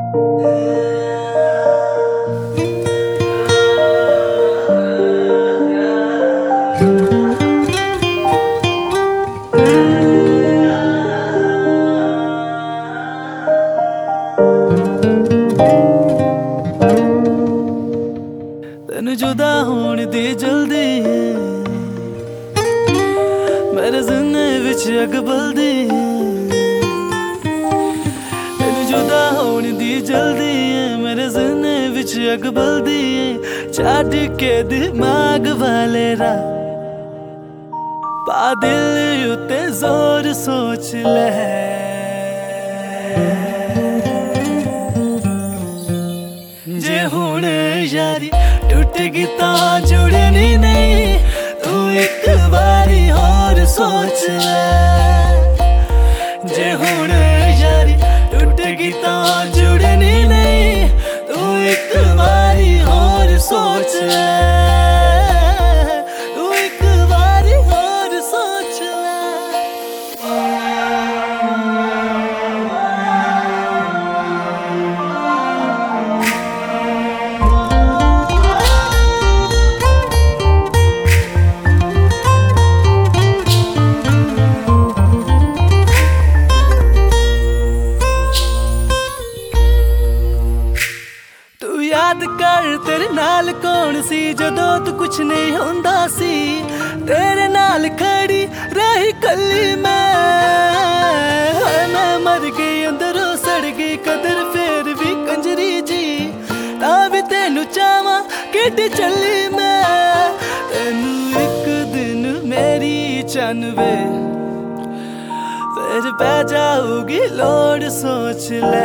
तेन जुदा होने दी जल्दी मेरे सीने विच अग बलदी। तेन जुदा होने दी जल्दी मेरे सीने विच अग बलदी। छड्ड के दिमाग वाले रा पा दिल उत्ते जोर सोच ले। जे हुण यारी टूटेगी तां जुड़नी नहीं, तू एक बारी और सोच ले। जे हुण यारी टूटेगी तां जुड़नी नहीं, तू एक बारी और सोच ले। तू एक बारी और सोच ले। याद कर तेरे नाल कौन सी जदों तू कुछ नहीं होंदा सी। तेरे नाल खड़ी रही कली मैं मर गई अंदरों सड़ गई कदर फिर भी कंजरी जी। तां भी तेनू चाहवां केडी चली मैं। तेनू एक दिन मेरी चनवे फिर पै जाऊगी लोड़ सोच ले।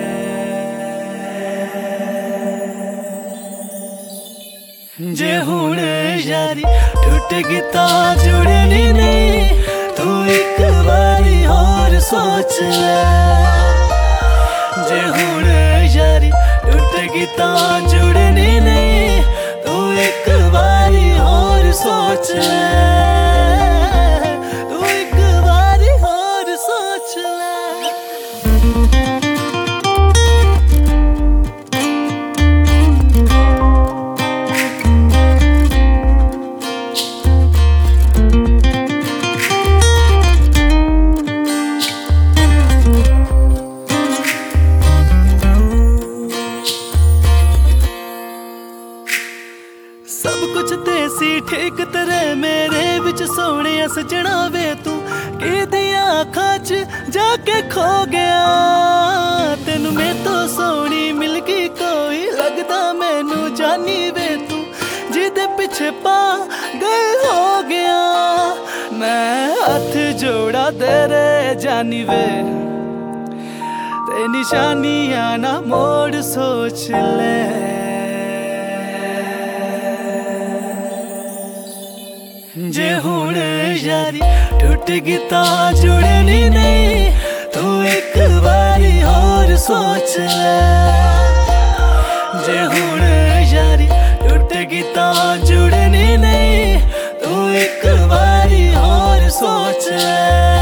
जे हुण यारी टूटेगी तां जुड़नी नहीं, तू एक बारी और सोच ले। जे हुण यारी टूटेगी तां जुड़नी नहीं, तू एक बारी और सोच ले। तू एक बारी और सोच ले। सब कुछ देसी ठीक तेरे मेरे विच सोने सजना वे तू कि दिया अखां च जाके खो गया। तेनू मैं तो सोनी मिल गई कोई लगदा मैनू जानी वे तू जिदे पिछे पागल हो गया। मैं हाथ जोड़ा तेरे जानी वे ते निशानियां ना मोड़ सोच ले। जे हुण यारी टूटेगी तां जुड़नी नहीं, तू एक बारी और सोच ले। जे हुण यारी टूटेगी तां जुड़नी नहीं, तू एक बारी और सोच ले।